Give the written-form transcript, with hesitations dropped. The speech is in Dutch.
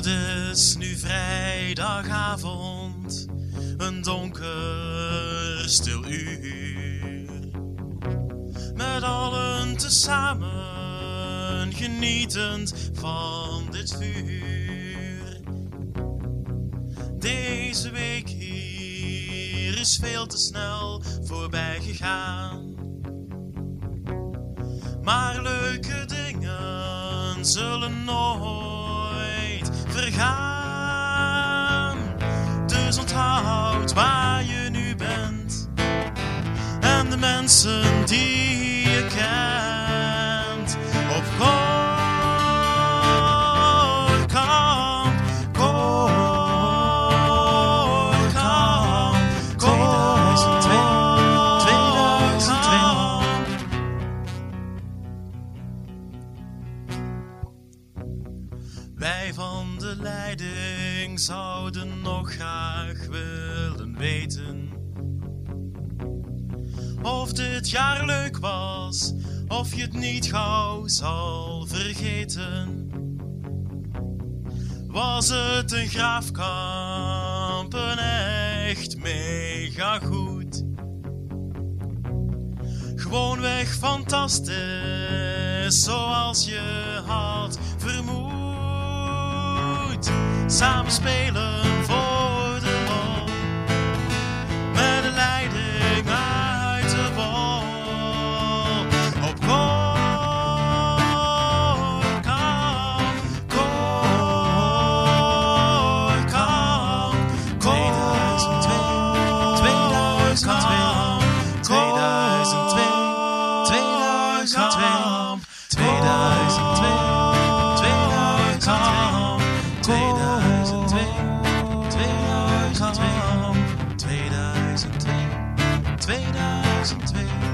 Het is nu vrijdagavond, een donker, stil uur. Met allen tezamen, genietend van dit vuur. Deze week hier is veel te snel voorbij gegaan. Maar leuke dingen zullen nooit vergaan. Dus onthoud waar je nu bent en de mensen die je kent. Op Goorkamp, Goorkamp, 2002. Wij van de leiding zouden nog graag willen weten of dit jaar leuk was, of je het niet gauw zal vergeten. Was het een Graafkamp, een echt mega goed? Gewoonweg fantastisch, zoals je had vermoed. Samen spelen voor de lol, met de leiding uit de bol. Op Goorkamp, Goorkamp, 2002, 2002, 2002, 2002, 2002.